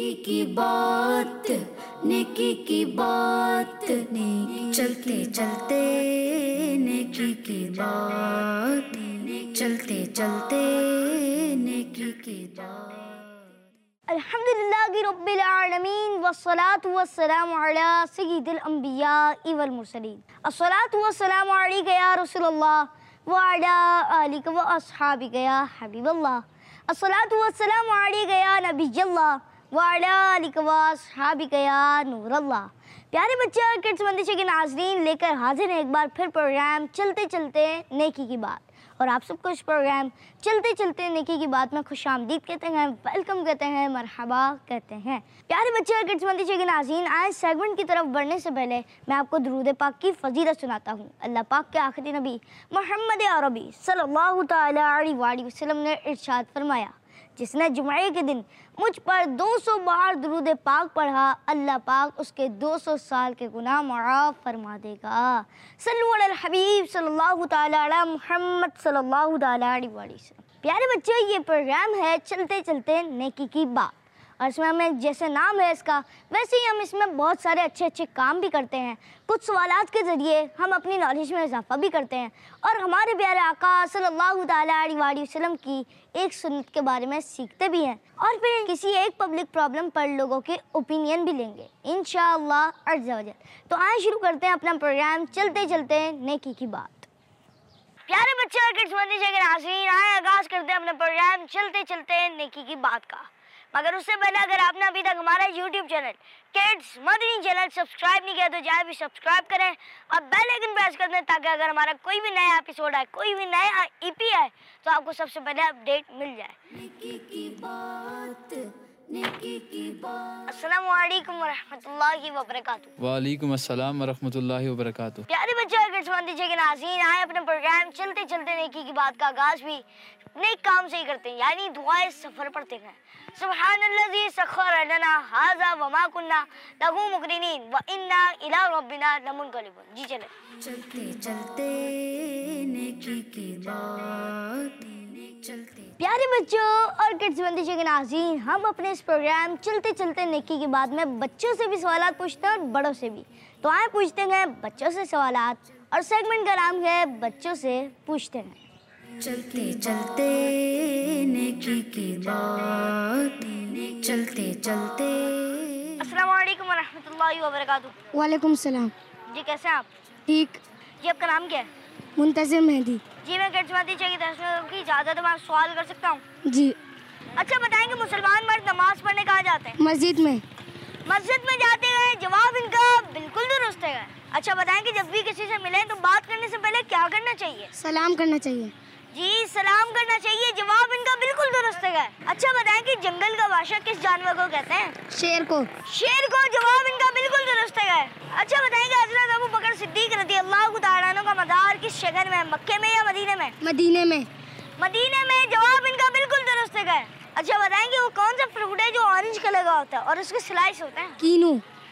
की बात, नेकी की बात, नेकी चलते चलते नेकी की बात, चलते चलते नेकी की बात। अल्हम्दुलिल्लाहि रब्बिल आलमीन वस्सलातु वस्सलामु अला सय्यिदिल अंबिया वल मुरसलीन। अस्सलातु वस्सलामु अलैका या रसूलल्लाह व अला आलिका व अस्हाबिका या हबीबल्लाह। अस्सलातु वस्सलामु अलैका या नबियल्लाह व अला आलिका व अस्हाबिका या नूरल्लाह। प्यारे बच्चे और किड्स मंदिर के नाज़रीन, लेकर हाजिर हैं एक बार फिर प्रोग्राम चलते चलते नेकी की बात। और आप सबको इस प्रोग्राम चलते चलते नेकी की बात में खुशामदीद कहते हैं, वेलकम कहते हैं, मरहबा कहते हैं। प्यारे बच्चे और किड्स मंदिर के नाज़रीन, आज सेगमेंट की तरफ बढ़ने से पहले मैं आपको दुरूद पाक की फजीलत सुनाता हूँ। अल्लाह पाक के आखिरी नबी मोहम्मद अरबी सल्लल्लाहु तआला अलैहि वसल्लम ने इरशाद फरमाया, जिसने जुमे के दिन मुझ पर 200 बार दुरूद पाक पढ़ा, अल्लाह पाक उसके 200 साल के गुनाह माफ़ फरमा देगा। सल्लु अलल हबीब सल्लल्लाहु तआला अला मुहम्मद सल्लल्लाहु तआला अलैहि वसल्लम। प्यारे बच्चों, ये प्रोग्राम है चलते चलते नेकी की बात, और इसमें हमें जैसे नाम है इसका, वैसे ही हम इसमें बहुत सारे अच्छे अच्छे काम भी करते हैं। कुछ सवालात के ज़रिए हम अपनी नॉलेज में इजाफा भी करते हैं और हमारे प्यारे आका सल्लल्लाहु तआला अलैहि वसल्लम की एक सुन्नत के बारे में सीखते भी हैं, और फिर किसी एक पब्लिक प्रॉब्लम पर लोगों के ओपिनियन भी लेंगे इंशाअल्लाह अज़्ज़ा वजल। तो आइए शुरू करते हैं अपना प्रोग्राम चलते चलते नेकी की बात। प्यारे बच्चे और किड्स मंदिर के नाज़रीन, आए आगाज़ करते हैं अपना प्रोग्राम चलते चलते नेकी की बात का। मगर उससे पहले अगर आपने अभी तक हमारा YouTube channel kids Madani channel subscribe नहीं किया तो जाए भी सब्सक्राइब करें और बेल आइकन प्रेस कर दें, ताकि अगर हमारा कोई भी नया एपिसोड आए, कोई भी नया EP आए, तो आपको सबसे पहले अपडेट मिल जाए। नेकी की बात, नेकी की बात। अस्सलामु अलैकुम वरहमतुल्लाहि वबरकातुहू। वालेकुम अस्सलाम वरहमतुल्लाहि वबरकातुहू। प्यारे बच्चे और किड्स मंदिर के नाज़रीन, आए अपने प्रोग्राम चलते चलते नेकी की बात का आगाज़ भी नेक काम से ही करते हैं, यानी दुआए सफ़र पढ़ते हैं। सुब्हानल्लज़ी सख़्खर लना हाज़ा वमा कुन्ना लहू मुक़रिनीन व इन्ना इला रब्बिना लमुनक़लिबून। जी चले चलते चलते नेकी की बात, चलते। प्यारे बच्चों और किड्स मंदिर के नाज़रीन, हम अपने इस प्रोग्राम चलते चलते नेकी की बात में बच्चों से भी सवालात पूछते हैं और बड़ों से भी। तो आए पूछते हैं बच्चों से सवालात, और सेगमेंट का नाम है बच्चों से पूछते हैं। चलते चलते नेकी की बात, चलते चलते। अस्सलामु अलैकुम वरहमतुल्लाहि वबरकातुहू। वालेकुम सलाम। जी कैसे हैं आप? ठीक। जी आपका नाम क्या है? मुंतज़िर मेहदी। जी मैं किड्स मंदिर की तरफ की इजाज़त है, मैं सवाल कर सकता हूँ? जी। अच्छा बताएंगे, मुसलमान मर्द नमाज पढ़ने कहाँ जाते हैं? मस्जिद में। मस्जिद में जाते हैं, जवाब इनका बिल्कुल दुरुस्त है। अच्छा बताएंगे, जब भी किसी से मिले तो बात करने से पहले क्या करना चाहिए? सलाम करना चाहिए। जी सलाम करना चाहिए, जवाब इनका बिल्कुल दुरुस्त है। अच्छा बताएं कि जंगल का बादशाह किस जानवर को कहते हैं? शेर को। शेर को, जवाब इनका बिल्कुल दुरुस्त है। अच्छा बताएंगे, हज़रत अबू बकर सिद्दीक रज़ियल्लाहु तआला अन्हु का मज़ार किस शहर में है, मक्के में या मदीने में? मदीने में। मदीने में, जवाब इनका बिल्कुल दुरुस्त है। अच्छा बताएंगे, वो कौन सा फ्रूट है जो ऑरेंज कलर का होता है और उसके स्लाइस होते हैं? कीनू।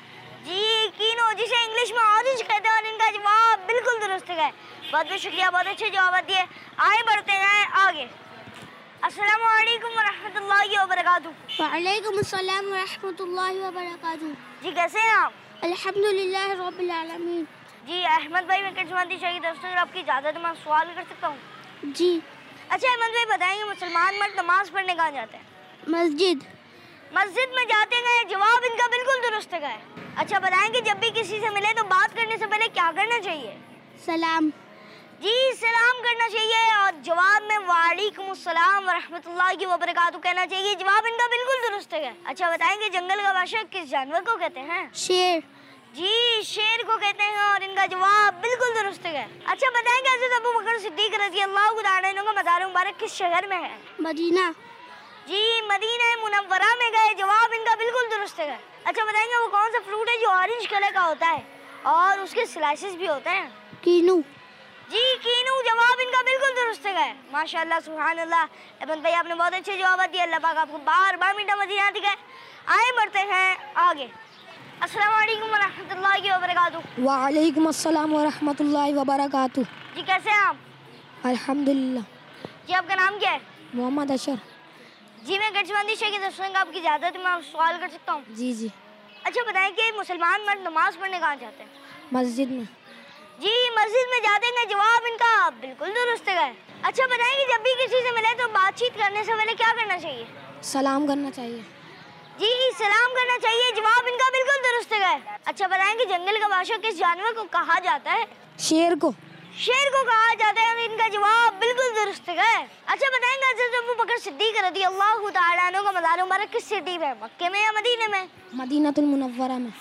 जी कीनो, जिसे इंग्लिश में ऑरेंज कहते हैं, और इनका जवाब बिल्कुल दुरुस्त है। बहुत बहुत शुक्रिया, बहुत अच्छे जवाब दिए। आगे बढ़ते हैं आगे। अस्सलामु अलैकुम वरहमतुल्लाहि वबरकातुहू। वालेकुम अस्सलाम वरहमतुल्लाहि वबरकातुहू। जी कैसे हैं आप? अल्हम्दुलिल्लाह रब्बिल आलमीन। जी अहमद भाई, मैं किड्स मंदिर की तरफ से आपकी इजाज़त है, मैं सवाल कर सकता हूँ? जी। अच्छा अहमद भाई बताएंगे, मुसलमान मर्द नमाज पढ़ने कहाँ जाते हैं? मस्जिद। मस्जिद में जाते हैं, जवाब इनका बिल्कुल दुरुस्त है। अच्छा बताएंगे, जब भी किसी से मिले तो बात करने से पहले क्या करना चाहिए? सलाम। जी सलाम करना चाहिए, और जवाब में वालेकुम अस्सलाम वरहमतुल्लाहि वबरकातुहू कहना चाहिए, जवाब इनका बिल्कुल दुरुस्त है। अच्छा बताएंगे, जंगल का बादशाह किस जानवर को कहते हैं? शेर। जी शेर को कहते हैं, और इनका जवाब बिल्कुल दुरुस्त है। अच्छा बताएंगे, हज़रत अबू बकर सिद्दीक रज़ियल्लाहु तआला अन्हु का मज़ार मुबारक किस शहर में है? मदीना। जी मदीना मुनव्वरा में गए, जवाब इनका बिल्कुल दुरुस्त है। अच्छा बताएंगे, वो कौन सा फ्रूट है जो ऑरेंज कलर का होता है और उसके स्लाइसेस भी होते हैं? कीनू। जी कीनू, जवाब इनका बिल्कुल दुरुस्त है। माशाल्लाह सुभान अल्लाह, अहमद भाई आपने बहुत अच्छे जवाब दिए, अल्लाह पाक आपको बार बार मीठा मदीना दिखाए। आए बढ़ते हैं आगे। अस्सलामु अलैकुम वरहमतुल्लाहि वबरकातुहू। वालेकुम अस्सलाम वरहमतुल्लाहि वबरकातुहू। जी कैसे हैं आप? अल्हम्दुलिल्लाह। जी आपका नाम क्या है? मोहम्मद अशर। जी मैं गर्जबंदी शेख दर्शन आपकी इजाज़त है, मैं सवाल कर सकता हूँ? जी जी। अच्छा बताएं कि मुसलमान मर्द नमाज पढ़ने कहाँ जाते हैं? मस्जिद में। जी मस्जिद में जाते हैं। जवाब इनका बिल्कुल दुरुस्त है। अच्छा बताएं कि जब भी किसी से मिले तो बातचीत करने से पहले क्या करना चाहिए? सलाम करना चाहिए। जी सलाम करना चाहिए। जवाब इनका बिल्कुल दुरुस्त है। अच्छा बताएं कि जंगल का बादशाह किस जानवर को कहा जाता है? शेर को। शेर को कहा जाता है। इनका जवाब बिल्कुल दुरुस्त है। अच्छा बताएंगे हज़रत अबू बकर सिद्दीक़ रज़ियल्लाहु तआला अन्हु का मज़ार मुबारक किस सिटी में है? मक्के में या मदीने में? मदीनातुल मुनव्वरा में।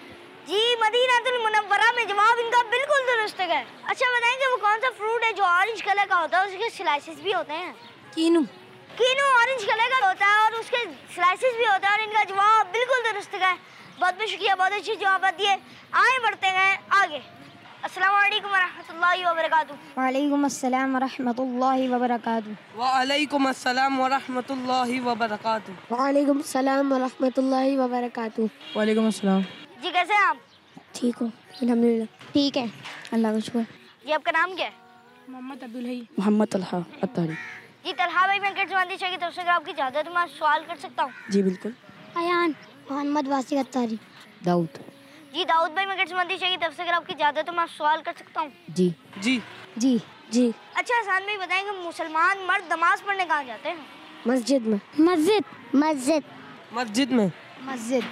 जी मदीनातुल मुनव्वरा में। जवाब इनका बिल्कुल दुरुस्त है। अच्छा बताएंगे वो कौन सा फ्रूट है जो ऑरेंज कलर का होता है, उसके स्लाइसेस भी होते हैं? कीनू। कीनू ऑरेंज कलर का होता है और उसके स्लाइसेस भी होते हैं और इनका जवाब बिल्कुल दुरुस्त है। बहुत बहुत शुक्रिया, बहुत अच्छी जवाब दिए। आगे बढ़ते हैं आगे। अस्सलाम वालेकुम वरहमतुल्लाहि वबरकातुहू। वालेकुम अस्सलाम वरहमतुल्लाहि वबरकातुहू। वालेकुम अस्सलाम वरहमतुल्लाहि वबरकातुहू। वालेकुम सलाम वरहमतुल्लाहि वबरकातुहू। वालेकुम अस्सलाम। जी कैसे हैं आप? ठीक हो? अल्हम्दुलिल्लाह ठीक है, अल्लाह का शुक्र। जी आपका नाम क्या है? मोहम्मद अब्दुल हई। मोहम्मद तलहा अत्तारी। जी तलहा भाई, मैं गर्जबंदी शेख की तरफ से आपकी इजाज़त है, मैं सवाल कर सकता हूँ? जी बिल्कुल। अयान। मोहम्मद वासिक अत्तारी। दाऊद। जी दाऊद भाई, मैं गर्जबंदी शेख की तरफ से आपकी इजाज़त है, मैं सवाल कर सकता हूँ? जी जी जी जी। अच्छा हसन भाई बताएंगे मुसलमान मर्द नमाज पढ़ने कहाँ जाते हैं? मस्जिद में। मस्जिद। मस्जिद। मस्जिद में। मस्जिद।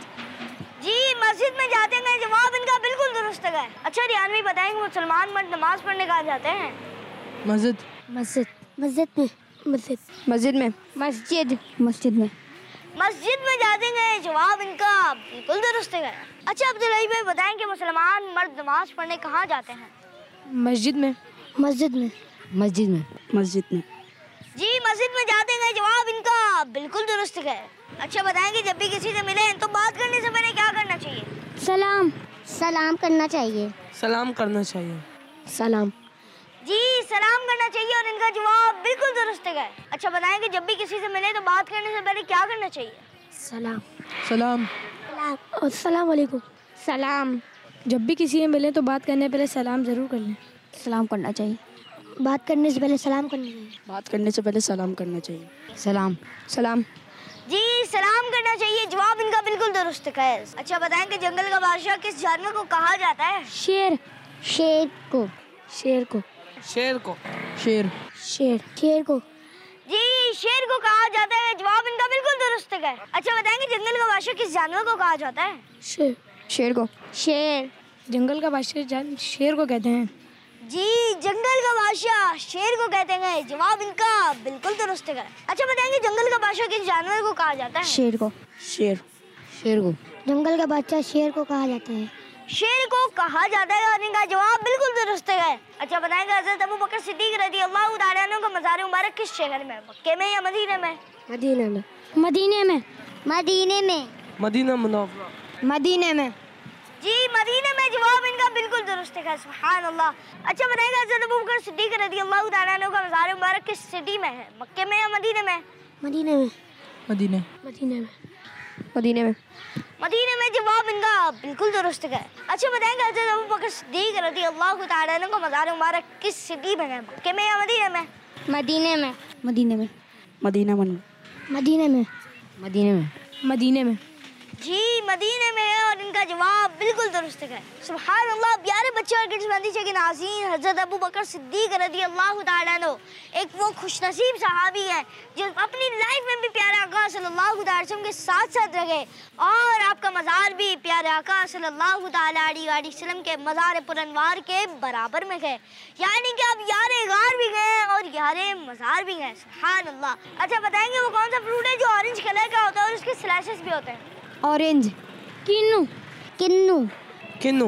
जी मस्जिद में जाते हैं। जवाब इनका बिल्कुल दुरुस्त है। अच्छा रियान भाई बताएंगे मुसलमान मर्द नमाज पढ़ने कहाँ जाते हैं? मस्जिद। मस्जिद। मस्जिद में। मस्जिद। मस्जिद में। मस्जिद। मस्जिद में। मस्जिद में जाते हैं। जवाब इनका बिल्कुल दुरुस्त है। अच्छा अब्दुल हई भाई बताएंगे मुसलमान मर्द नमाज पढ़ने कहाँ जाते हैं? मस्जिद में। मस्जिद में। मस्जिद में। मस्जिद में। जी मस्जिद में जाते हैं। जवाब इनका बिल्कुल दुरुस्त है। अच्छा बताएंगे जब भी किसी से मिले तो बात करने से पहले क्या करना चाहिए? सलाम। सलाम करना चाहिए। सलाम करना चाहिए। सलाम। जी सलाम करना चाहिए और इनका जवाब बिल्कुल दुरुस्त है। अच्छा बताएंगे जब भी किसी से मिले तो बात करने से पहले क्या करना चाहिए? सलाम। सलाम। सलाम। अस्सलाम वालेकुम। सलाम। जब भी किसी से मिले तो बात करने से पहले सलाम ज़रूर कर लें। सलाम करना चाहिए। बात करने से पहले सलाम करना चाहिए। बात करने से पहले सलाम करना चाहिए। सलाम। सलाम। जी सलाम करना चाहिए। जवाब इनका बिल्कुल दुरुस्त है। अच्छा बताएंगे जंगल का बादशाह किस जानवर को कहा जाता है? शेर। शेर को। शेर को। शेर को। शेर। शेर। शेर को। जी शेर को कहा जाता है। जवाब इनका बिल्कुल दुरुस्त है। अच्छा बताएंगे जंगल का बादशाह किस जानवर को कहा जाता है? शेर। शेर को। शेर। जंगल का बादशाह शेर को कहते हैं। जी जंगल का बादशाह शेर को कहते हैं। जवाब इनका बिल्कुल दुरुस्त है। अच्छा बताएंगे जंगल का बादशाह किस जानवर को कहा जाता है? शेर को। शेर। शेर को। जंगल का बादशाह शेर को कहा जाता है। शेर को कहा जाता है और इनका जवाब बिल्कुल दुरुस्त है। अच्छा बताएंगे हज़रत अबू बकर सिद्दीक़ रज़ियल्लाहु तआला अन्हु का मज़ार मुबारक किस शहर में है? मक्के में या मदीने में? मदीने में। मदीने में। मदीने में। Medina Munawwara. मदीने में। जी मदीने में। जवाब इनका बिल्कुल दुरुस्त है। सुभान अल्लाह। अच्छा बताएंगे हज़रत अबू बकर सिद्दीक़ रज़ियल्लाहु तआला अन्हु का मज़ार मुबारक किस सिटी में है? मक्के में या मदीने में? मदीने में। मदीने। मदीने में। मदीने में। मदीने में। जवाब इनका बिल्कुल दुरुस्त है। अच्छा बताएंगे हज़रत अबू बकर सिद्दीक़ रज़ियल्लाहु तआला अन्हु का मज़ार मुबारक किस सिटी में है? मक्के में या मदीने में? मदीने में। मदीने में। मदीना मन। मदीने में। मदीने में। मदीने में। जी मदीने में है और इनका जवाब बिल्कुल दुरुस्त है। सुभान अल्लाह। प्यारे बच्चे और गर्जबंदी के नाज़रीन, हज़रत अबू बकर सिद्दीक़ रज़ियल्लाहु तआला अन्हु एक वो खुशनसीब सहाबी है जो अपनी लाइफ में भी प्यारे आका सल्लल्लाहु अलैहि वसल्लम के साथ साथ रहे और आपका मज़ार भी प्यारे आका सल्लल्लाहु अलैहि वसल्लम के मज़ार पुरनवार के बराबर में गए, यानी कि आप यारे गार भी गए और यारे मज़ार भी गए। सुभान अल्लाह। अच्छा बताएंगे वो कौन सा फ्रूट है जो ऑरेंज कलर का होता है और उसके स्लाइसेस भी होते हैं? ऑरेंज। किन्नू। किन्नू। किन्नू।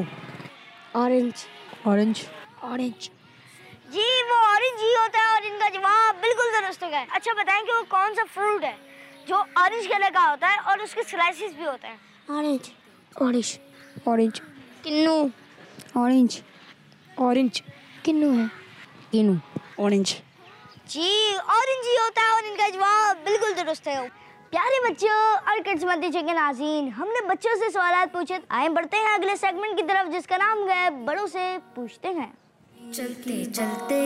ऑरेंज। ऑरेंज। ऑरेंज। जी वो ऑरेंज ही होता है और इनका जवाब बिल्कुल दुरुस्त है। अच्छा बताएं कि वो कौन सा फ्रूट है जो ऑरेंज कलर का होता है और उसके स्लाइसेस भी होते हैं? ऑरेंज। ऑरेंज। ऑरेंज। किन्नू। ऑरेंज। ऑरेंज। किन्नू है। किन्नू। ऑरेंज। जी ऑरेंज ही होता है और इनका जवाब बिल्कुल दुरुस्त है। प्यारे बच्चों और किस्मती के नाज़रीन, हमने बच्चों से सवालात पूछे। आए बढ़ते हैं अगले सेगमेंट की तरफ जिसका नाम है बड़ों से पूछते हैं। चलते चलते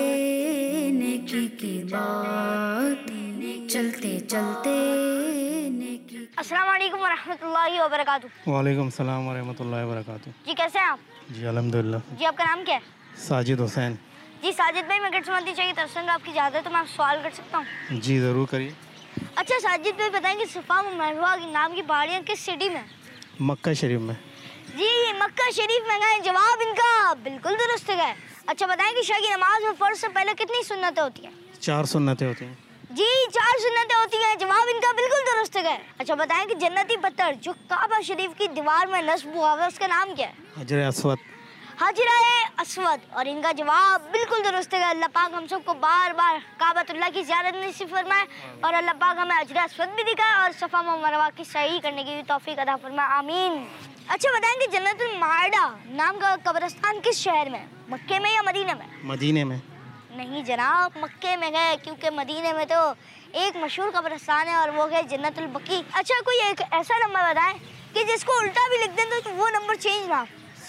नेकी की बात, चलते चलते नेकी। अस्सलाम वालेकुम वरहमतुल्लाहि वबरकातुहू। वालेकुम सलाम वरहमतुल्लाहि वबरकातुहू। जी कैसे हैं आप? जी अल्हम्दुलिल्लाह। जी आपका नाम क्या है? साजिद हुसैन। जी साजिद भाई, मैं गठसमंदी चाहिए तरसंग आपकी इजाज़त तो मैं आपसे सवाल कर सकता हूँ? जी ज़रूर करिए। अच्छा साजिद भाई बताएंगे सफ़ा व मरवा नाम की पहाड़ियाँ किस सिटी में? मक्का शरीफ में। जी ये मक्का शरीफ में गए, जवाब इनका बिल्कुल दुरुस्त है। अच्छा बताएंगे शाह की नमाज में फ़र्ज से पहले कितनी सुन्नतें होती हैं? 4 सुन्नतें होती हैं। जी 4 सुन्नतें होती हैं, जवाब इनका बिल्कुल दुरुस्त है। अच्छा बताएं कि जन्नती पत्थर जो काबा शरीफ की दीवार में नस्ब हुआ है उसका नाम क्या है? हजर अस्वद। हाजिराए अस्वद, और इनका जवाब बिल्कुल दुरुस्त है। अल्लाह पाक हम सबको बार बार काबतुल्लाह की ज़ियारत नसीब फरमाए और अल्लाह पाक हमें हजर अस्वद भी दिखाए और सफ़ा व मरवा की सही करने की भी तौफीक अता फरमाए, आमीन। अच्छा बताएंगे जन्नतुल मादा नाम का कब्रिस्तान किस शहर में? मक्के में या मदीने में? मदीने में। नहीं जनाब, मक्के में गए, क्योंकि मदीने में तो एक मशहूर कब्रिस्तान है और वो है जन्नतुल बकी। अच्छा कोई एक ऐसा नंबर बताएं कि जिसको उल्टा भी लिख दें तो वो नंबर चेंज ना।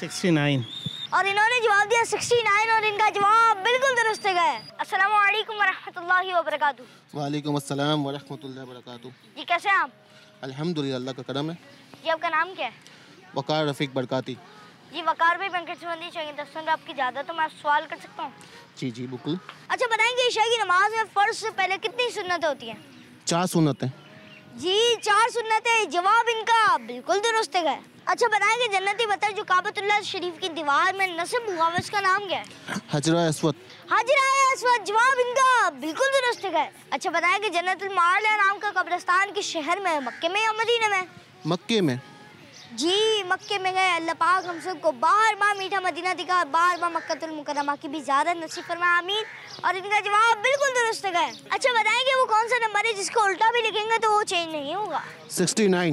69। और इन्होंने जवाब दिया 69 और इनका जवाब बिल्कुल दुरुस्त है। अस्सलाम वालेकुम वरहमतुल्लाहि वबरकातुहू। वालेकुम अस्सलाम वरहमतुल्लाहि वबरकातुहू। जी कैसे हैं आप? अल्हम्दुलिल्लाह, अल्लाह का करम है। जी आपका नाम क्या है? वकार रफ़ीक बरकाती। जी वकार भाई, मैं गठसमंदी चाहिए दर्शन आपकी इजाज़त तो मैं आपसे सवाल कर सकता हूँ? जी जी बिल्कुल। अच्छा बताएंगे ईशा की नमाज में फ़र्ज से पहले कितनी सुन्नतें होती हैं? 4 सुन्नतें। जी 4 सुन्नतें, जवाब इनका बिल्कुल दुरुस्त है। अच्छा बताएंगे जन्नती पत्थर जो काबतुल्लाह शरीफ की दीवार में नस्ब हुआ है उसका नाम क्या है? हजरा अस्वद। हाजिराए अस्वद, जवाब इनका बिल्कुल दुरुस्त है। अच्छा बताएंगे जन्नतुल माला नाम का कब्रिस्तान किस शहर में है? मक्के में या मदीने में? मक्के में। जी मक्के में गए, अल्लाह पाक हम सबको बार बार मीठा मदीना दिखा, बार बार मक्कतुल मुकर्रमा की भी ज़ियारत नसीब फरमाए, आमीन। और इनका जवाब बिल्कुल दुरुस्त है। अच्छा बताएंगे वो कौन सा नंबर है जिसको उल्टा भी लिखेंगे तो वो चेंज नहीं होगा? 69।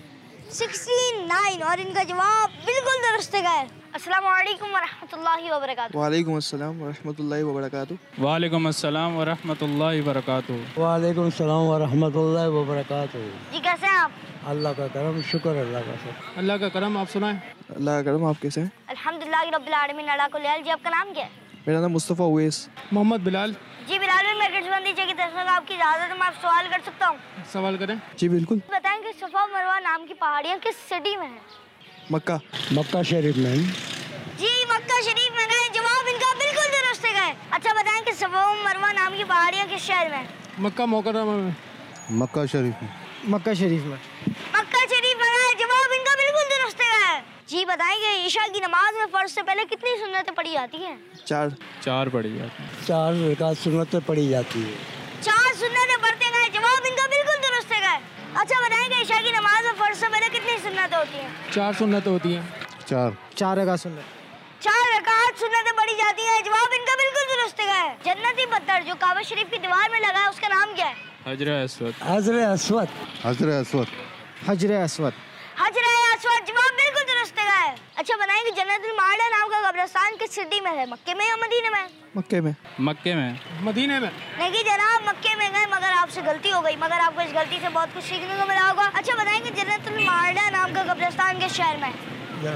69 और इनका जवाब बिल्कुल दुरुस्त है। अस्सलाम वालेकुम वरहमतुल्लाहि वबरकातुहू। वालेकुम अस्सलाम वरहमतुल्लाहि वबरकातुहू। वालेकुम अस्सलाम वरहमतुल्लाहि वबरकातुहू। वालेकुम सलाम वरहमतुल्लाहि वबरकातुहू। जी कैसे हैं आप? अल्लाह का करम, शुक्र अल्लाह का सब। अल्लाह का करम, आप सुनाएं। अल्लाह का करम, आप कैसे हैं? अल्हम्दुलिल्लाह रब्बिल आलमीन अला कुल्ली हाल। जी आपका नाम क्या है? मेरा नाम मुस्तफ़ा उवैस। मोहम्मद बिलाल। जी बिलाल भाई, मैं गठबंदी चाहिए दर्शक आपकी इजाज़त है मैं आपसे सवाल कर सकता हूँ? सवाल करें। जी बिल्कुल। बताएंगे सफ़ा मरवा नाम की पहाड़ियाँ किस सिटी में है? मक्का। मक्का शरीफ में। जी मक्का शरीफ में गए, जवाब इनका बिल्कुल दुरुस्त है। अच्छा बताएं कि सफ़ा मरवा नाम की पहाड़ियाँ किस शहर में है? मक्का मुकर्रमा में। मक्का शरीफ में। मक्का शरीफ में। मक्का शरीफ में गए, जवाब इनका बिल्कुल दुरुस्त है। जी बताएंगे ईशा की नमाज में फ़र्ज से पहले कितनी सुन्नतें पढ़ी जाती हैं? 4 पढ़ी जाती है। 4 रकात सुन्नतें पढ़ी जाती है। 4 सुन्नतें पढ़ते गए, जवाब इनका बिल्कुल दुरुस्त है। अच्छा बताएंगे ईशा की नमाज में फ़र्ज से पहले कितनी सुन्नतें होती हैं? 4 सुन्नतें होती हैं। 4 रकात सुन्नत। 4 रकात सुन्नतें पढ़ी जाती हैं, जवाब इनका बिल्कुल दुरुस्त है। जन्नती पत्थर जो काबा शरीफ की दीवार में लगा है उसका नाम क्या है? हजर अस्वद। हजर अस्वद। हजर अस्वद। हजर अस्वद। हाजिराए अस्वद, जवाब बिल्कुल दुरुस्त है। अच्छा बताएंगे जन्नतुल माला नाम का कब्रिस्तान किस सिटी में है? मक्के में या मदीने में? मक्के में। मक्के में। मदीने में। नहीं जनाब, मक्के में गए मगर आपसे गलती हो गई, मगर आपको इस गलती से बहुत कुछ सीखने को मिला होगा। अच्छा बताएंगे जन्नतुल माला नाम का कब्रिस्तान किस शहर में है?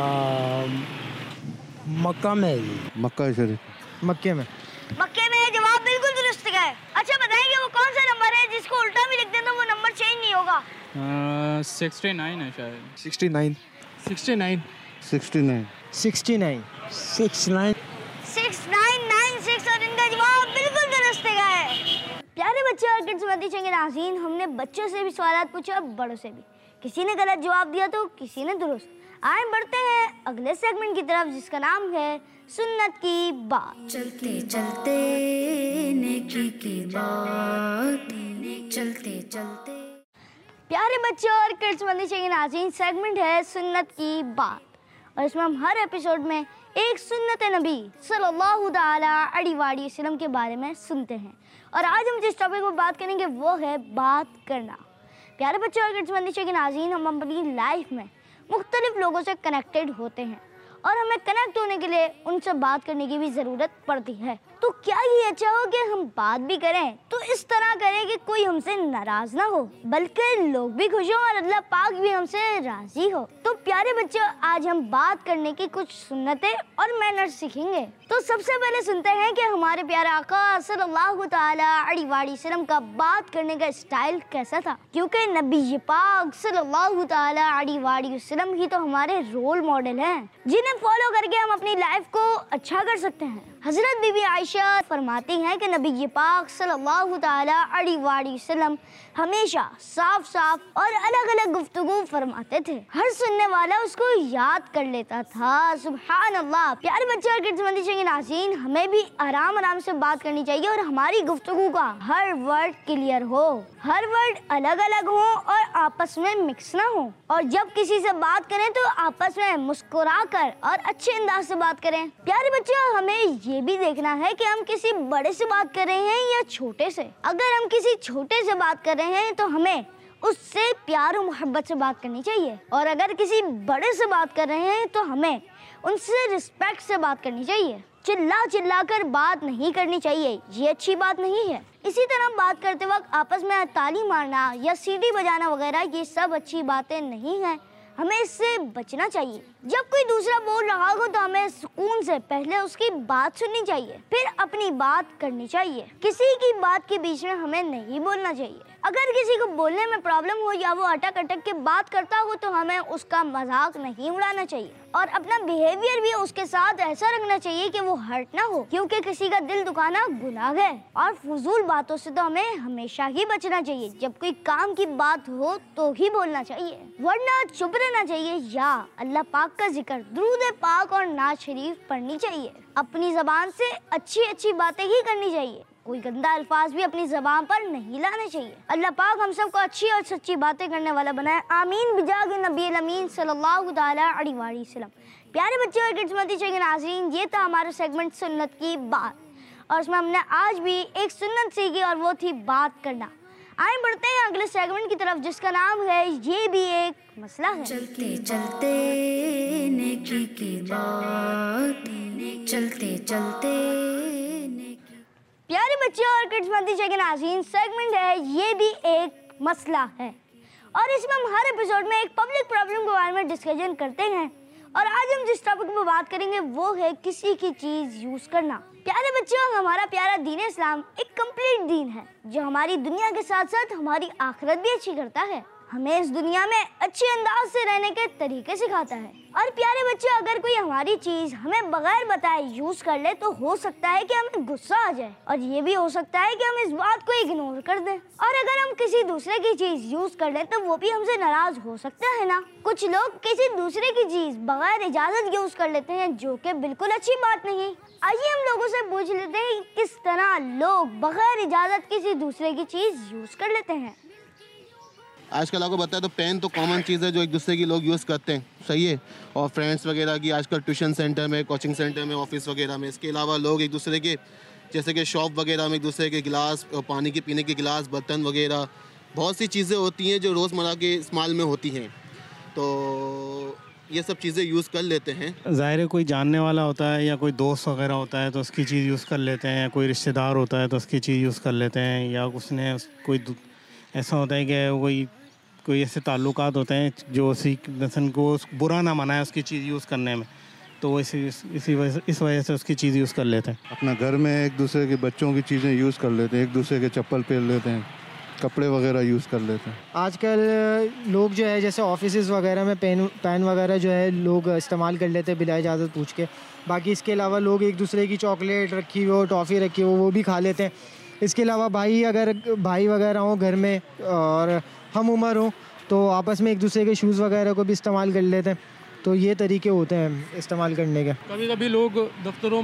मक्का में। मक्का शरीफ। मक्के में। मक्के में, जवाब बिल्कुल दुरुस्त है। अच्छा बताएंगे वो कौन सा नंबर है जिसको उल्टा भी लिख दें तो वो नंबर चेंज नहीं होगा? 69 है शायद। 69। 69। 69। 69। 69। 6996 और इनका जवाब बिल्कुल दुरुस्त है। प्यारे बच्चे और किड्स मती चंगे नाज़रीन, हमने बच्चों से भी सवालात पूछे और बड़ों से भी। किसी ने गलत जवाब दिया तो किसी ने दुरुस्त। आए बढ़ते हैं अगले सेगमेंट की तरफ जिसका नाम है सुन्नत की बात। चलते चलते नेकी की बात, चलते चलते। प्यारे बच्चों और किड्स मती चंगे नाज़रीन, सेगमेंट है सुन्नत की बात और इसमें हम हर एपिसोड में एक सुन्नत नबी सल्लल्लाहु ताला अलैहि वसल्लम के बारे में सुनते हैं। और आज हम जिस टॉपिक पर बात करेंगे वो है बात करना। प्यारे बच्चों और किड्स मती चंगे नाज़रीन, हम अपनी लाइफ में मुख्तलिफ लोगों से कनेक्टेड होते हैं और हमें कनेक्ट होने के लिए उनसे बात करने की भी ज़रूरत पड़ती है। तो क्या ये अच्छा हो कि हम बात भी करें तो इस तरह करें कि कोई हमसे नाराज ना हो, बल्कि लोग भी खुश हों और अल्लाह पाक भी हमसे राजी हो। तो प्यारे बच्चों, आज हम बात करने की कुछ सुन्नतें और मैनर्स सीखेंगे। तो सबसे पहले सुनते हैं कि हमारे प्यारे आका सल्लल्लाहु ताला अलैहि वसल्लम का बात करने का स्टाइल कैसा था, क्योंकि नबी पाक सल्लल्लाहु ताला अलैहि वसल्लम ही तो हमारे रोल मॉडल हैं, जिन्हें फॉलो करके हम अपनी लाइफ को अच्छा कर सकते हैं। हजरत बीबी आयशा फरमाती हैं कि नबी पाक सल्लल्लाहु ताला अलैहि वसल्लम हमेशा साफ साफ और अलग अलग गुफ्तगू फरमाते थे, हर सुनने वाला उसको याद कर लेता था। सुभान अल्लाह। प्यारे बच्चे और किड्स मंदी चाहिए नाज़रीन, हमें भी आराम आराम से बात करनी चाहिए और हमारी गुफ्तगू का हर वर्ड क्लियर हो, हर वर्ड अलग अलग हो और आपस में मिक्स ना हो। और जब किसी से बात करें तो आपस में मुस्कुरा कर और अच्छे अंदाज से बात करें। प्यारे बच्चों, हमें ये भी देखना है कि हम किसी बड़े से बात कर रहे हैं या छोटे से। अगर हम किसी छोटे से बात कर रहे हैं तो हमें उससे प्यार और मोहब्बत से बात करनी चाहिए, और अगर किसी बड़े से बात कर रहे हैं तो हमें उनसे रिस्पेक्ट से बात करनी चाहिए। चिल्ला चिल्ला कर बात नहीं करनी चाहिए, ये अच्छी बात नहीं है। इसी तरह बात करते वक्त आपस में ताली मारना या सीटी बजाना वगैरह ये सब अच्छी बातें नहीं हैं, हमें इससे बचना चाहिए। जब कोई दूसरा बोल रहा हो तो हमें सुकून से पहले उसकी बात सुननी चाहिए, फिर अपनी बात करनी चाहिए। किसी की बात के बीच में हमें नहीं बोलना चाहिए। अगर किसी को बोलने में प्रॉब्लम हो या वो अटक अटक के बात करता हो तो हमें उसका मजाक नहीं उड़ाना चाहिए, और अपना बिहेवियर भी उसके साथ ऐसा रखना चाहिए कि वो हर्ट ना हो, क्योंकि किसी का दिल दुखाना गुनाह है। और फजूल बातों से तो हमें हमेशा ही बचना चाहिए। जब कोई काम की बात हो तो ही बोलना चाहिए, वरना चुप रहना चाहिए या अल्लाह पाक का जिक्र, दुरूद पाक और नात शरीफ पढ़नी चाहिए। अपनी जबान से अच्छी अच्छी बातें ही करनी चाहिए, कोई गंदा अल्फाज भी अपनी ज़बान पर नहीं लाने चाहिए। अल्लाह पाक हम सबको अच्छी और सच्ची बातें करने वाला बनाए, आमीन बिजाग नबी अमीन सल्लल्लाहु ताला अलैहि वसल्लम। प्यारे बच्चों और किड्स मंदी चाहिए नाज़रीन, ये था हमारा सेगमेंट सुन्नत की बात, और उसमें हमने आज भी एक सुन्नत सीखी और वो थी बात करना। आए बढ़ते हैं अगले सेगमेंट की तरफ, जिसका नाम है ये भी एक मसला है। चलते चलते नेकी की बात, चलते चलते नेकी। प्यारे बच्चों और किड्स मंदी चाहिए नाज़रीन, सेगमेंट है ये भी एक मसला है, और इसमें हम हर एपिसोड में एक पब्लिक प्रॉब्लम के बारे में डिस्कशन करते हैं। और आज हम जिस टॉपिक पर बात करेंगे वो है किसी की चीज़ यूज़ करना। प्यारे बच्चों, हमारा प्यारा दीन इस्लाम एक कंप्लीट दीन है जो हमारी दुनिया के साथ साथ हमारी आखिरत भी अच्छी करता है, हमें इस दुनिया में अच्छे अंदाज से रहने के तरीके सिखाता है। और प्यारे बच्चों, अगर कोई हमारी चीज हमें बगैर बताए यूज कर ले तो हो सकता है कि हमें गुस्सा आ जाए, और ये भी हो सकता है कि हम इस बात को इग्नोर कर दें। और अगर हम किसी दूसरे की चीज यूज कर ले तो वो भी हमसे नाराज हो सकता है ना। कुछ लोग किसी दूसरे की चीज बगैर इजाजत यूज कर लेते हैं, जो कि बिल्कुल अच्छी बात नहीं। आइए हम लोगों से पूछ लेते हैं कि किस तरह लोग बगैर इजाजत किसी दूसरे की चीज यूज कर लेते हैं। आजकल आपको बताया तो पेन तो कॉमन चीज़ है जो एक दूसरे की लोग यूज़ करते हैं, सही है। और फ्रेंड्स वगैरह की आजकल ट्यूशन सेंटर में, कोचिंग सेंटर में, ऑफिस वगैरह में, इसके अलावा लोग एक दूसरे के जैसे कि शॉप वगैरह में एक दूसरे के गिलास, पानी के पीने के गिलास, बर्तन वगैरह, बहुत सी चीज़ें होती हैं जो रोज़मर्रा के इस्तेमाल में होती हैं, तो ये सब चीज़ें यूज़ कर लेते हैं। ज़ाहिर है कोई जानने वाला होता है या कोई दोस्त वगैरह होता है तो उसकी चीज़ यूज़ कर लेते हैं, या कोई रिश्तेदार होता है तो उसकी चीज़ यूज़ कर लेते हैं, या उसने कोई ऐसा होता है कि कोई ऐसे ताल्लुकात होते हैं जो उसी इंसान को बुरा ना मनाए उसकी चीज़ यूज़ करने में, तो वो इस वजह से उसकी चीज़ यूज़ कर लेते हैं। अपना घर में एक दूसरे के बच्चों की चीज़ें यूज़ कर लेते हैं, एक दूसरे के चप्पल पहन लेते हैं, कपड़े वगैरह यूज़ कर लेते हैं। आजकल लोग जो है जैसे ऑफिसेज़ वगैरह में पेन वगैरह जो है लोग इस्तेमाल कर लेते हैं बिला इजाज़त पूछ के। बाकी इसके अलावा लोग एक दूसरे की चॉकलेट रखी हो, टॉफ़ी रखी हो, वो भी खा लेते हैं। इसके अलावा अगर भाई वगैरह हों घर में और हम उम्र हों तो आपस में एक दूसरे के शूज़ वगैरह को भी इस्तेमाल कर लेते हैं। तो ये तरीके होते हैं इस्तेमाल करने के। कभी कभी लोग दफ्तरों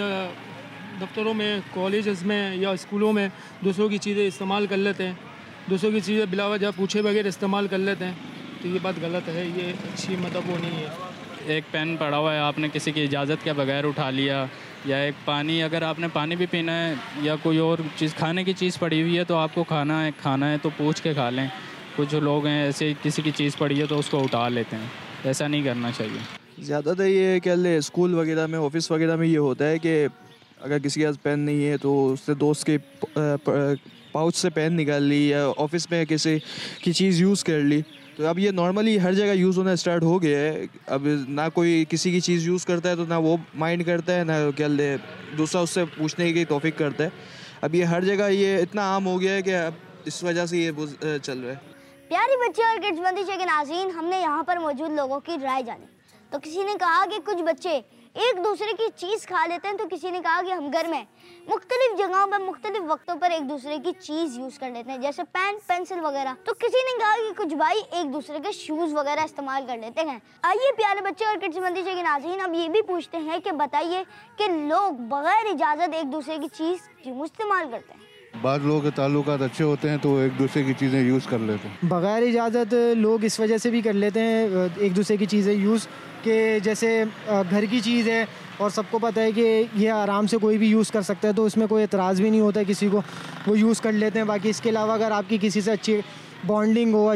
में कॉलेजेस में या स्कूलों में दूसरों की चीज़ें इस्तेमाल कर लेते हैं, दूसरों की चीज़ें बिला वजह पूछे बगैर इस्तेमाल कर लेते हैं, तो ये बात गलत है, ये अच्छी मतलब वो नहीं है। एक पेन पड़ा हुआ है, आपने किसी की इजाज़त के बगैर उठा लिया, या एक पानी, अगर आपने पानी भी पीना है या कोई और चीज़ खाने की चीज़ पड़ी हुई है तो आपको खाना है तो पूछ के खा लें। कुछ लोग हैं ऐसे किसी की चीज़ पड़ी है तो उसको उठा लेते हैं, ऐसा नहीं करना चाहिए। ज़्यादातर ये क्या स्कूल वगैरह में, ऑफिस वगैरह में ये होता है कि अगर किसी के पास पेन नहीं है तो उससे दोस्त के पाउच से पेन निकाल ली या ऑफिस में किसी की चीज़ यूज़ कर ली। तो अब ये नॉर्मली हर जगह यूज़ होना स्टार्ट हो गया है। अब ना कोई किसी की चीज़ यूज़ करता है तो ना वो माइंड करता है, ना क्या दूसरा उससे पूछने की तौफीक करता है। अब ये हर जगह ये इतना आम हो गया है कि अब इस वजह से ये चल रहा है। प्यारे बच्चे और किड्स मंदिर के नाज़रीन, हमने यहाँ पर मौजूद लोगों की राय जानी। तो किसी ने कहा कि कुछ बच्चे एक दूसरे की चीज़ खा लेते हैं, तो किसी ने कहा कि हम घर में मुख्तलिफ जगहों पर मुख्तलिफ वक्तों पर एक दूसरे की चीज़ यूज़ कर लेते हैं, जैसे पेन, पेंसिल वगैरह। तो किसी ने कहा कि कुछ भाई एक दूसरे के शूज़ वगैरह इस्तेमाल कर लेते हैं। आइए प्यारे बच्चे और किड्स मंदिर के नाज़रीन, अब ये भी पूछते हैं कि बताइए कि लोग बगैर इजाज़त एक दूसरे की चीज़ क्यों इस्तेमाल करते हैं। बाद लोगों के ताल्लुकात अच्छे होते हैं तो एक दूसरे की चीज़ें यूज़ कर लेते हैं। बग़ैर इजाज़त लोग इस वजह से भी कर लेते हैं एक दूसरे की चीज़ें यूज़, कि जैसे घर की चीज़ है और सबको पता है कि ये आराम से कोई भी यूज़ कर सकता है, तो इसमें कोई एतराज़ भी नहीं होता है किसी को, वो यूज़ कर लेते हैं। बाकी इसके अलावा अगर आपकी किसी से अच्छी बॉन्डिंग हो,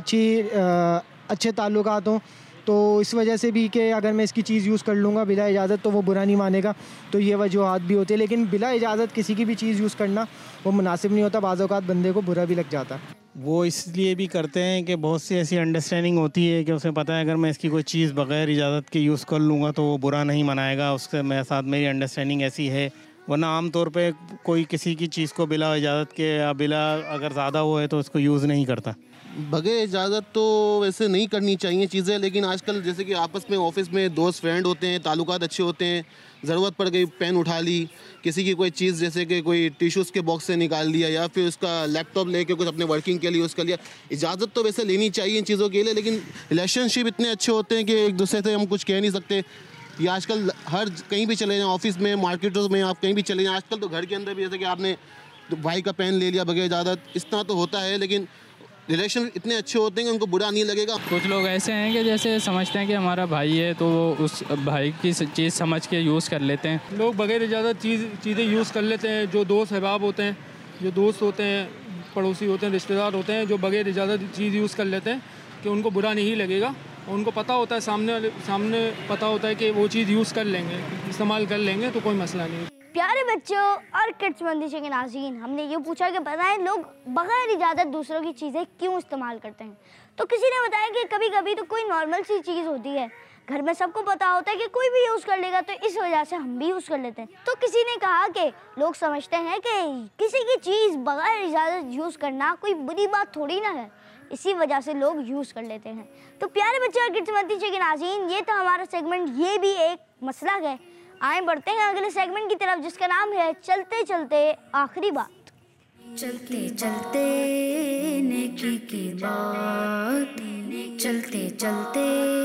अच्छे ताल्लुकात हों, तो इस वजह से भी कि अगर मैं इसकी चीज़ यूज़ कर लूँगा बिला इजाज़त तो वो बुरा नहीं मानेगा, तो ये वजूहात भी होती है। लेकिन बिला इजाज़त किसी की भी चीज़ यूज़ करना वो मुनासिब नहीं होता, बाज़ औक़ात बंदे को बुरा भी लग जाता है। वो इसलिए भी करते हैं कि बहुत सी ऐसी अंडरस्टैंडिंग होती है कि उसे पता है अगर मैं इसकी कोई चीज़ बग़ैर इजाज़त के यूज़ कर लूँगा तो वो बुरा नहीं मनाएगा, उसके मेरे साथ मेरी अंडरस्टैंडिंग ऐसी है। वरना आम तौर पे कोई किसी की चीज़ को बिला इजाज़त के या बिला अगर ज़्यादा हो है तो उसको यूज़ नहीं करता। बगैर इजाज़त तो वैसे नहीं करनी चाहिए चीज़ें, लेकिन आजकल जैसे कि आपस में ऑफिस में दोस्त फ्रेंड होते हैं, ताल्लुकात अच्छे होते हैं, ज़रूरत पड़ गई पेन उठा ली, किसी की कोई चीज़ जैसे कि कोई टिश्यूज़ के बॉक्स से निकाल लिया या फिर उसका लैपटॉप लेके कुछ अपने वर्किंग के लिए यूज़ कर लिया। इजाज़त तो वैसे लेनी चाहिए इन चीज़ों के लिए, लेकिन रिलेशनशिप इतने अच्छे होते हैं कि एक दूसरे से हम कुछ कह नहीं सकते। ये आजकल हर कहीं भी चले जाएँ, ऑफिस में, मार्केटों में, आप कहीं भी चले जाएँ, आजकल तो घर के अंदर भी जैसे कि आपने भाई का पेन ले लिया बगैर इजाज़त, इस तरह तो होता है। लेकिन रिलेशन इतने अच्छे होते हैं कि उनको बुरा नहीं लगेगा। कुछ लोग ऐसे हैं कि जैसे समझते हैं कि हमारा भाई है तो वो उस भाई की चीज़ समझ के यूज़ कर लेते हैं। लोग बगैर इजाज़त चीज़ें यूज़ कर लेते हैं। जो दोस्त अहबाब होते हैं, जो दोस्त होते हैं, पड़ोसी होते हैं, रिश्तेदार होते हैं, जो बगैर इजाज़त चीज़ यूज़ कर लेते हैं कि उनको बुरा नहीं लगेगा, और उनको पता होता है, सामने पता होता है कि वो चीज़ यूज़ कर लेंगे, इस्तेमाल कर लेंगे, तो कोई मसला नहीं। प्यारे बच्चों और किड्स मंदिर के नाज़रीन, हमने ये पूछा कि बताएं लोग बगैर इजाज़त दूसरों की चीज़ें क्यों इस्तेमाल करते हैं। तो किसी ने बताया कि कभी कभी तो कोई नॉर्मल सी चीज़ होती है, घर में सबको पता होता है कि कोई भी यूज़ कर लेगा, तो इस वजह से हम भी यूज़ कर लेते हैं। तो किसी ने कहा कि लोग समझते हैं कि किसी की चीज़ बगैर इजाज़त यूज़ करना कोई बुरी बात थोड़ी ना है, इसी वजह से लोग यूज़ कर लेते हैं। तो प्यारे बच्चे और किड्स मंदिर के नाज़रीन, ये था हमारा सेगमेंट, ये भी एक मसला है। आए बढ़ते हैं अगले सेगमेंट की तरफ, जिसका नाम है चलते चलते आखिरी बात। चलते चलते नेकी की बात, चलते चलते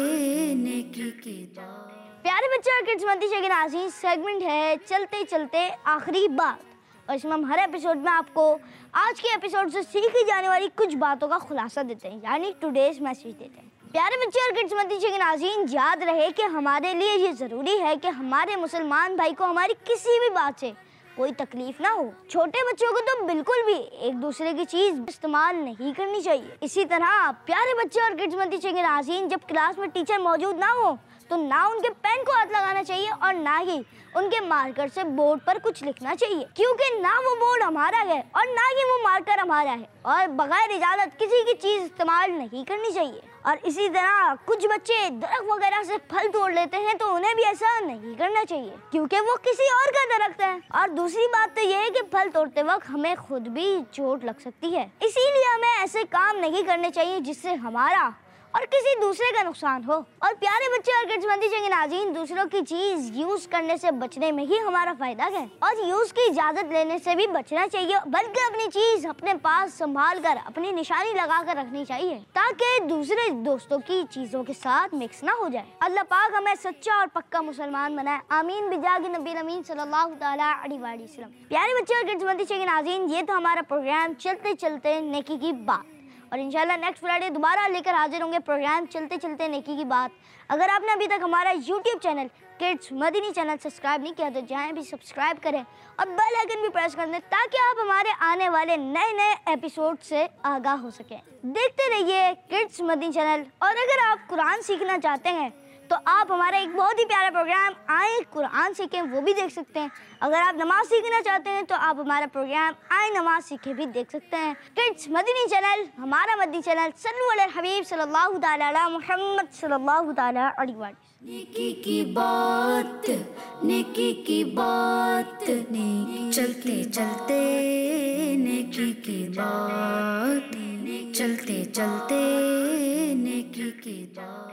नेकी की बात। प्यारे बच्चे और किड्स मंदिर के नाज़रीन, सेगमेंट है चलते चलते आखिरी बात, और इसमें हम हर एपिसोड में आपको आज के एपिसोड से सीखी जाने वाली कुछ बातों का खुलासा देते हैं, यानी टुडेज मैसेज देते हैं। प्यारे बच्चे और किड्स मंदिर के नाज़रीन, याद रहे कि हमारे लिए ये ज़रूरी है कि हमारे मुसलमान भाई को हमारी किसी भी बात से कोई तकलीफ ना हो। छोटे बच्चों को तो बिल्कुल भी एक दूसरे की चीज़ इस्तेमाल नहीं करनी चाहिए। इसी तरह प्यारे बच्चे और किड्स मंदिर के नाज़रीन, जब क्लास में टीचर मौजूद ना हो तो ना उनके पेन को हाथ लगाना चाहिए और ना ही उनके मार्कर से बोर्ड पर कुछ लिखना चाहिए, क्योंकि ना वो बोर्ड हमारा है और ना ही वो मार्कर हमारा है, और बगैर इजाज़त किसी की चीज़ इस्तेमाल नहीं करनी चाहिए। और इसी तरह कुछ बच्चे दरख्त वगैरह से फल तोड़ लेते हैं, तो उन्हें भी ऐसा नहीं करना चाहिए, क्योंकि वो किसी और का दरख्त है। और दूसरी बात तो ये है कि फल तोड़ते वक्त हमें खुद भी चोट लग सकती है, इसीलिए हमें ऐसे काम नहीं करने चाहिए जिससे हमारा और किसी दूसरे का नुकसान हो। और प्यारे बच्चे और किड्स मंदिर के नाज़रीन, दूसरों की चीज यूज करने से बचने में ही हमारा फायदा है, और यूज की इजाजत लेने से भी बचना चाहिए, बल्कि अपनी चीज अपने पास संभाल कर अपनी निशानी लगा कर रखनी चाहिए, ताकि दूसरे दोस्तों की चीजों के साथ मिक्स ना हो जाए। अल्लाह पाक हमें सच्चा और पक्का मुसलमान बनाए, आमीन बिजाग नबी अमीन सल्लल्लाहु तआला अलैहि वसल्लम। प्यारे बच्चे और किड्स मंदिर के नाज़रीन, ये था हमारा प्रोग्राम चलते चलते नेकी की बात, और इंशाल्लाह नेक्स्ट फ्राइडे दोबारा लेकर हाजिर होंगे प्रोग्राम चलते चलते नेकी की बात। अगर आपने अभी तक हमारा YouTube channel kids Madani channel subscribe नहीं किया तो जाएं भी सब्सक्राइब करें और बेल आइकन भी प्रेस कर दें, ताकि आप हमारे आने वाले नए नए एपिसोड से आगाह हो सकें। देखते रहिए किड्स मदनी चैनल। और अगर आप कुरान सीखना चाहते हैं तो आप हमारा एक बहुत ही प्यारा प्रोग्राम आए कुरान सीखें वो भी देख सकते हैं। अगर आप नमाज सीखना चाहते हैं तो आप हमारा प्रोग्राम आए नमाज सीखें भी देख सकते हैं। किड्स मदनी चैनल, हमारा मदनी चैनल, सल्लल्लाहु अलैहि हबीब सल्लल्लाहु ताला अला मुहम्मद सल्लल्लाहु ताला अलैहि वसल्लम। नेकी की बात, नेकी की बात, नेकी चलते चलते नेकी की बात, चलते चलते नेकी की बात।